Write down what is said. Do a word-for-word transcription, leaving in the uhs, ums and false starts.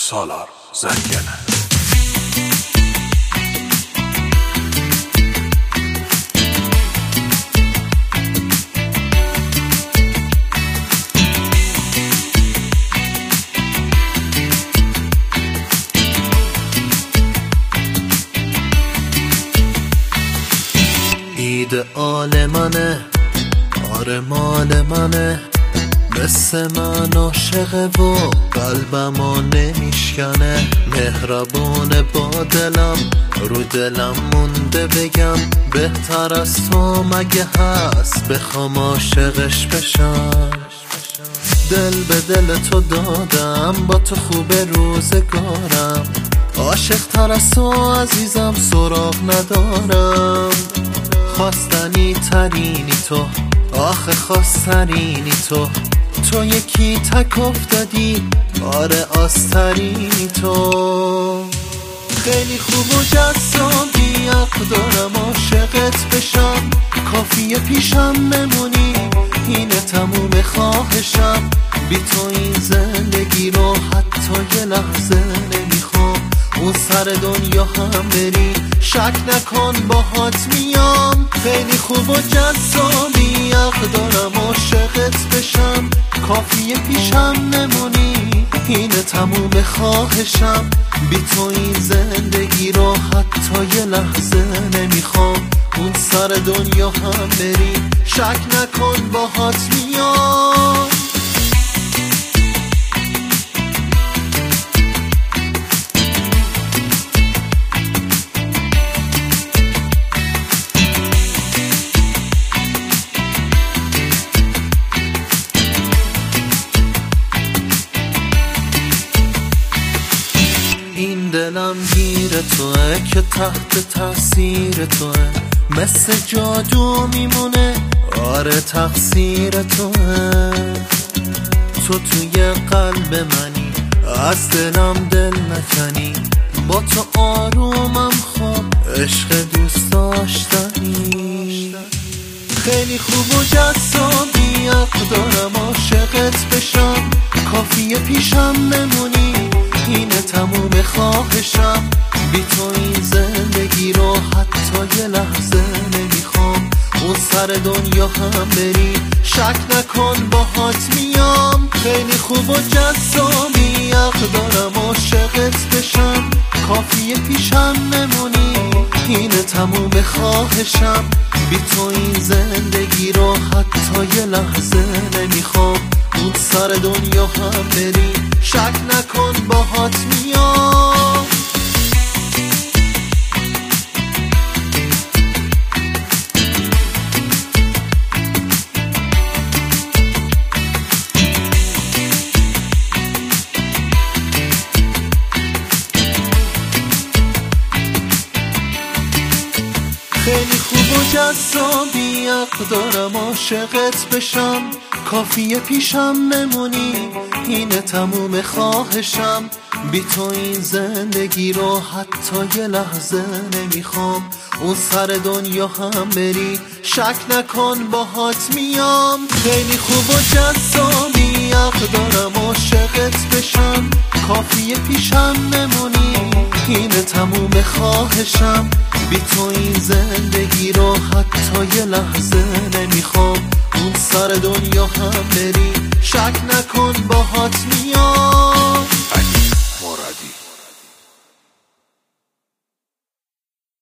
سالار زنگنه. ایدئال منه، آره مال منه، مثل من عاشقه و قلبمو نمیشکنه. مهربونه با دلم، رو دلم مونده بگم بهتر از تو مگه هست بخوام عاشقش بشم. دل به دل تو دادم، با تو خوب روزگارم، عاشق تر از تو عزیزم سراغ ندارم. خواستنی ترینی تو، آخه خواستنی تو، تو یکی تک افتادی، آره آسترینی تو. خیلی خوب و جذابی، حق دارم عاشقت بشم، کافیه پیشم بمونی، اینه تموم خواهشم. بی تو این زندگی رو حتی یه لحظه نمیخوام. اون سر دنیا هم بری شک نکن باهات میام. خیلی خوب و جذابی، حق دارم عاشقت بشم، کافیه پیشم نمونی، اینه تموم خواهشم. بی تو این زندگی رو حتی یه لحظه نمیخوام. اون سر دنیا هم بری شک نکن باهات میام. این دلم گیر توه که تحت تاثیر توه، مثل جادو میمونه، آره تقصیر توه. تو توی قلب منی، از دلم دل نکنی، با تو آرومم خواب، عشق دوست داشتنی. خیلی خوب و جذابی، حق دارم عاشقت بشم، کافیه پیشم بمونی، اینه تموم خواهشم. بی تو این زندگی رو حتی یه لحظه نمیخوام. اون سر دنیا هم بری شک نکن باهات میام. خیلی خوب و جذابی، حق دارم عاشقت بشم، کافیه پیشم بمونی، اینه تموم خواهشم. بی تو این زندگی رو حتی یه لحظه نمیخوام. اون سر دنیا هم بری شک نکن باهات میام. خیلی خوب و جذابی، حق دارم عاشقت بشم، کافیه پیشم بمونی، اینه تموم خواهشم. بی تو این زندگی رو حتی یه لحظه نمیخوام. اون سر دنیا هم بری شک نکن باهات میام. خیلی خوب و جذابی، حق دارم عاشقت بشم، کافیه پیشم بمونی، اینه تموم خواهشم. بی تو این زندگی رو حتی یه لحظه نمیخوام. اون سر دنیا هم بری شک نکن باهات میام.